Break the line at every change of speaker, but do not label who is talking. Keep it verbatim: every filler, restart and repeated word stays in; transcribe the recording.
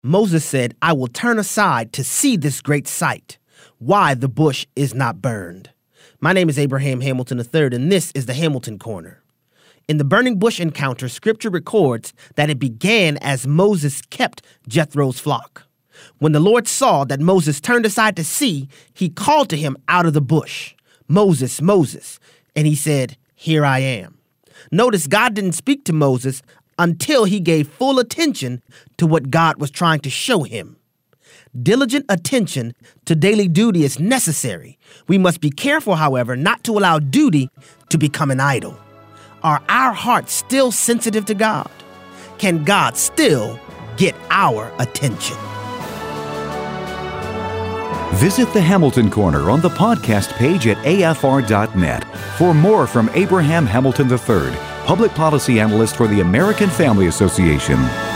Moses said, "I will turn aside to see this great sight, why the bush is not burned." My name is Abraham Hamilton the third, and this is the Hamilton Corner. In the burning bush encounter, Scripture records that it began as Moses kept Jethro's flock. When the Lord saw that Moses turned aside to see, he called to him out of the bush, "Moses, Moses," and he said, "Here I am." Notice God didn't speak to Moses until he gave full attention to what God was trying to show him. Diligent attention to daily duty is necessary. We must be careful, however, not to allow duty to become an idol. Are our hearts still sensitive to God? Can God still get our attention?
Visit the Hamilton Corner on the podcast page at A F R dot net for more from Abraham Hamilton the third, Public Policy Analyst for the American Family Association.